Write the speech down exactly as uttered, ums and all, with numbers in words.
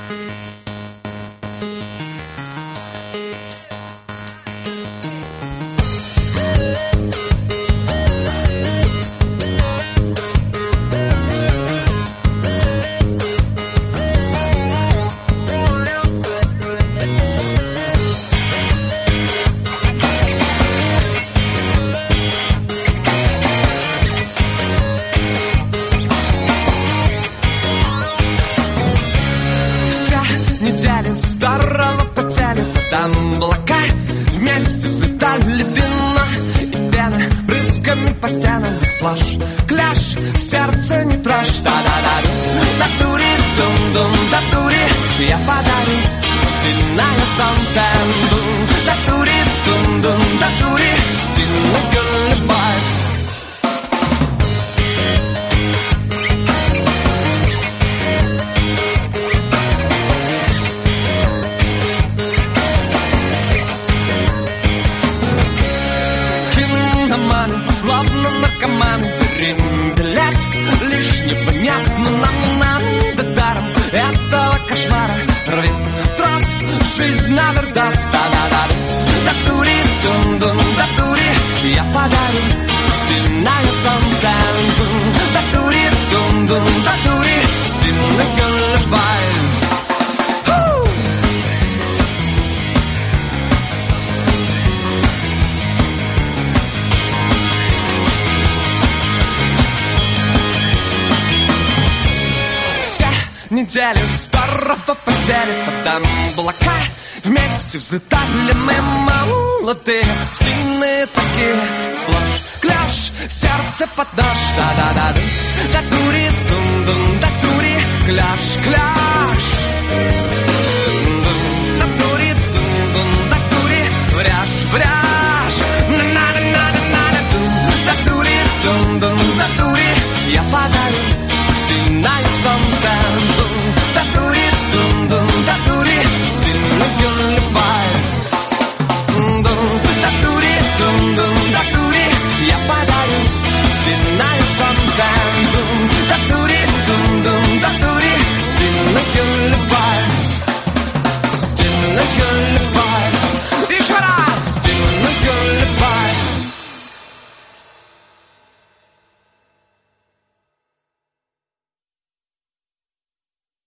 Здорово потели под облака, вместе взлетали вино и пена, брызгами по стенам сплошь кляш, сердце не трожь. Да-да-да-ду, да-дури, дум-дум, да-дури, я подарю стильное солнце. Да-дури, дум-дум, да-дури, стильный гулебай. Словно наркоман, берем билет. Лишнего нет, но нам не надо даром этого кошмара. Рвет трос, жизнь навердаст. Да-да-да, да-дури, дум-дум, да-дури, я подарю стильное солнце. Да-дури, дум-дум, да-дури, стильный гулебай. Недели здорово потели под облака, вместе взлетали мы молодые, стильные такие, сплошь кляш, сердце под нож. Да-да-да, да-дури, дум-дум, да-дури, кляш, кляш.